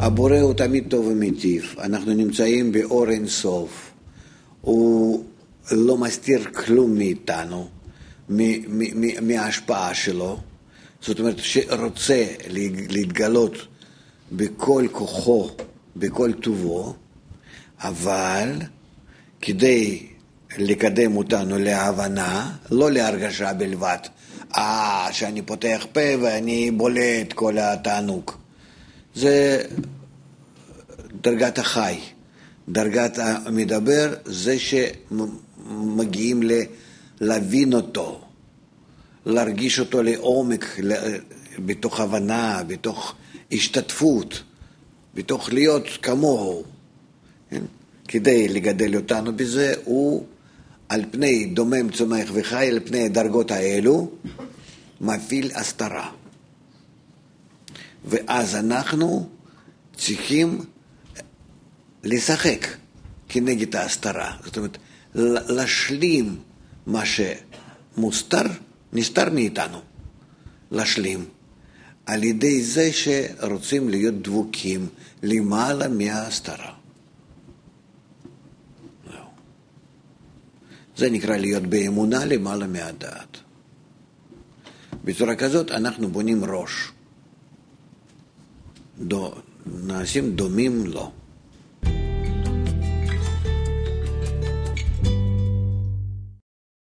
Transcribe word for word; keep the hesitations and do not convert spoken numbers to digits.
הבורא הוא תמיד טוב ומיטיב, אנחנו נמצאים באור אין סוף, הוא לא מסתיר כלום מאיתנו, מההשפעה שלו, זאת אומרת שרוצה להתגלות בכל כוחו, בכל טובו, אבל כדי לקדם אותנו להבנה, לא להרגשה בלבד, אה, שאני פותח פה ואני בולע את כל התענוג. זה דרגת החי, דרגת המדבר, זה שמגיעים להבין אותו, להרגיש אותו לעומק, בתוך הבנה, בתוך השתתפות, בתוך להיות כמוהו. כדי לגדל אותנו בזה, הוא על פני דומם, צומח וחי, על פני הדרגות האלו, מפעיל הסתרה. ואז אנחנו צריכים לשחק כנגד ההסתרה. זאת אומרת, להשלים מה שמוסתר, נסתר מאיתנו. להשלים. על ידי זה שרוצים להיות דבוקים למעלה מההסתרה. זה נקרא להיות באמונה למעלה מהדעת. בצורה כזאת אנחנו בונים ראש. דו, נעשים דומים לו.